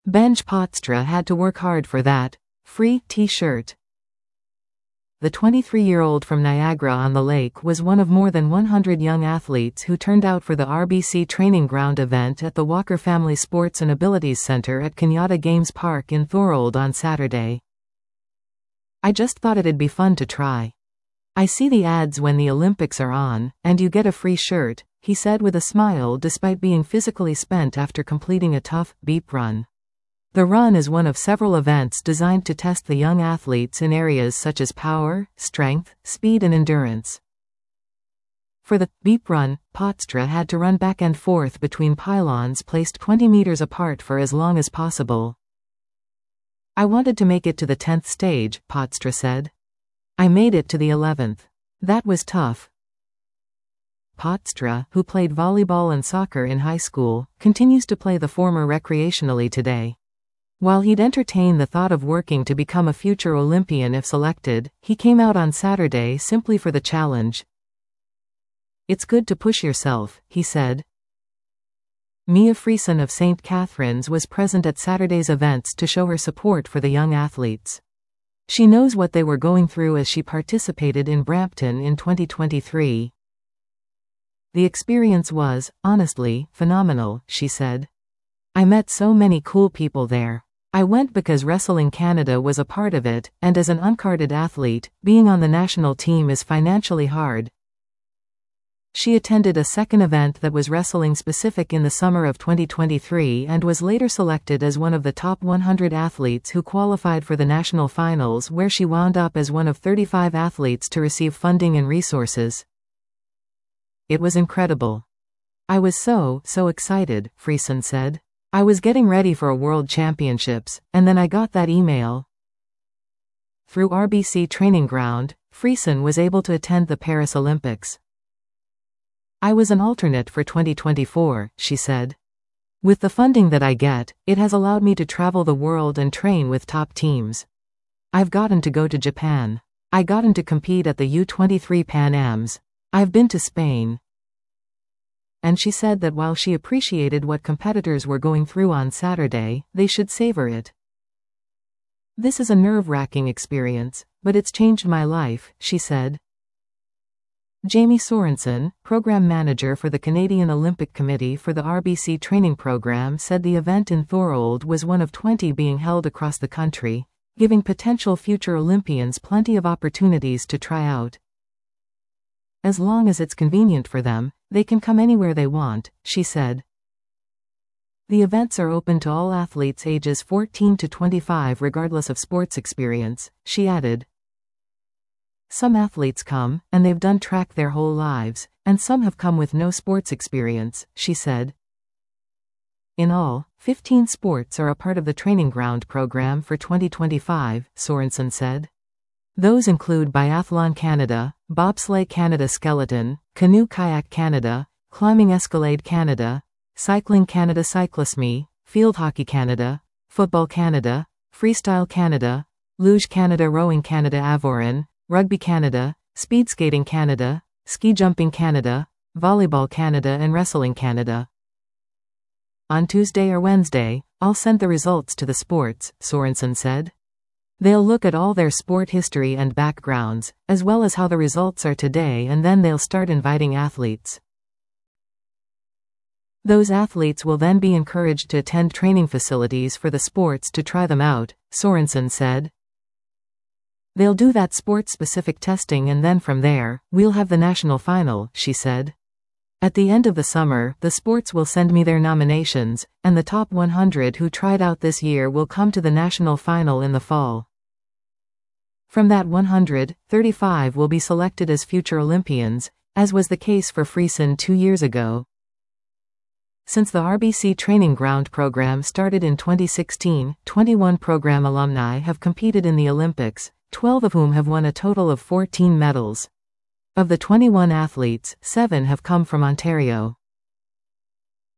Benj Potstra had to work hard for that free t-shirt. The 23-year-old from Niagara-on-the-Lake was one of more than 100 young athletes who turned out for the RBC Training Ground event at the Walker Family Sports and Abilities Center at Kenyatta Games Park in Thorold on Saturday. "I just thought it'd be fun to try. I see the ads when the Olympics are on, and you get a free shirt," he said with a smile despite being physically spent after completing a tough, beep run. The run is one of several events designed to test the young athletes in areas such as power, strength, speed and endurance. For the beep run, Potstra had to run back and forth between pylons placed 20 meters apart for as long as possible. "I wanted to make it to the 10th stage," Potstra said. "I made it to the 11th. That was tough." Potstra, who played volleyball and soccer in high school, continues to play the former recreationally today. While he'd entertain the thought of working to become a future Olympian if selected, he came out on Saturday simply for the challenge. "It's good to push yourself," he said. Mia Friesen of St. Catharines was present at Saturday's events to show her support for the young athletes. She knows what they were going through as she participated in Brampton in 2023. "The experience was, honestly, phenomenal," she said. "I met so many cool people there. I went because Wrestling Canada was a part of it, and as an uncarded athlete, being on the national team is financially hard." She attended a second event that was wrestling specific in the summer of 2023 and was later selected as one of the top 100 athletes who qualified for the national finals, where she wound up as one of 35 athletes to receive funding and resources. "It was incredible. I was so excited," Friesen said. "I was getting ready for a World Championships, and then I got that email." Through RBC Training Ground, Friesen was able to attend the Paris Olympics. "I was an alternate for 2024, she said. "With the funding that I get, it has allowed me to travel the world and train with top teams. I've gotten to go to Japan. I gotten to compete at the U23 Pan Ams. I've been to Spain." And she said that while she appreciated what competitors were going through on Saturday, they should savor it. "This is a nerve-wracking experience, but it's changed my life," she said. Jamie Sorensen, program manager for the Canadian Olympic Committee for the RBC training program, said the event in Thorold was one of 20 being held across the country, giving potential future Olympians plenty of opportunities to try out. "As long as it's convenient for them, they can come anywhere they want," she said. The events are open to all athletes ages 14 to 25 regardless of sports experience, she added. "Some athletes come, and they've done track their whole lives, and some have come with no sports experience," she said. In all, 15 sports are a part of the Training Ground program for 2025, Sorensen said. Those include Biathlon Canada, Bobsleigh Canada Skeleton, Canoe Kayak Canada, Climbing Escalade Canada, Cycling Canada Cyclisme, Field Hockey Canada, Football Canada, Freestyle Canada, Luge Canada Rowing Canada Avoren, Rugby Canada, Speed Skating Canada, Ski Jumping Canada, Volleyball Canada and Wrestling Canada. "On Tuesday or Wednesday, I'll send the results to the sports," Sorensen said. "They'll look at all their sport history and backgrounds, as well as how the results are today, and then they'll start inviting athletes. Those athletes will then be encouraged to attend training facilities for the sports to try them out," Sorensen said. "They'll do that sport-specific testing and then from there, we'll have the national final," she said. "At the end of the summer, the sports will send me their nominations, and the top 100 who tried out this year will come to the national final in the fall. From that 100, 35 will be selected as future Olympians, as was the case for Friesen 2 years ago." Since the RBC Training Ground program started in 2016, 21 program alumni have competed in the Olympics, 12 of whom have won a total of 14 medals. Of the 21 athletes, 7 have come from Ontario.